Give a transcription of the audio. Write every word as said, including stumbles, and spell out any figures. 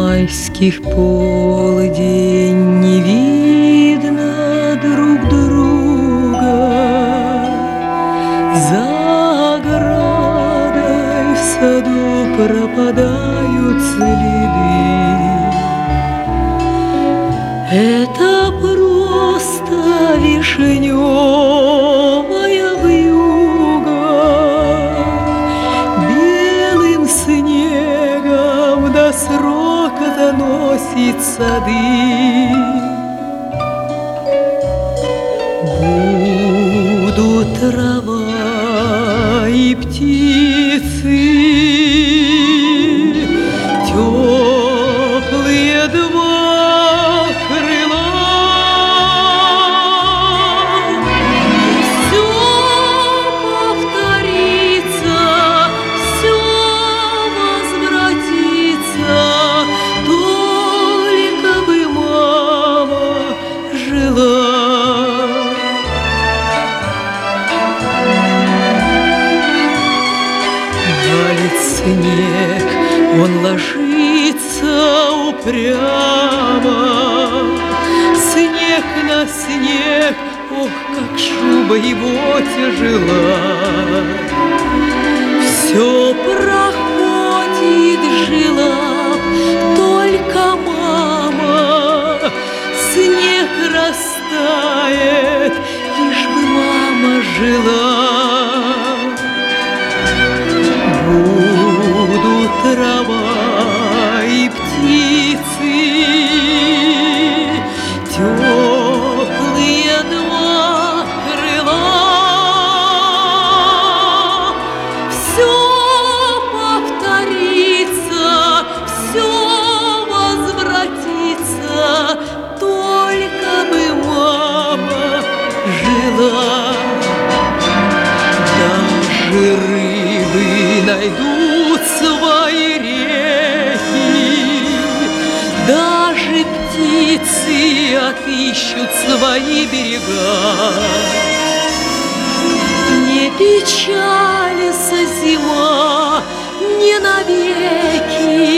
Майских полдень не видно друг друга. За оградой в саду пропадают следы. Это просто вишневая вьюга, белым снегом до срока заносит сады. Будут трава и птицы, теплые два крыла. Все повторится, все возвратится, только бы мама жила. Снег, он ложится упрямо, снег на снег, ох, как шуба его тяжела. Все проходит, жила только мама, снег растает, лишь бы мама жила. Будут трава и птицы, теплые два крыла. Все повторится, все возвратится, только бы мама жила. Даже рыбы найдут свои реки, даже птицы отыщут свои берега. Не печалится зима, не навеки,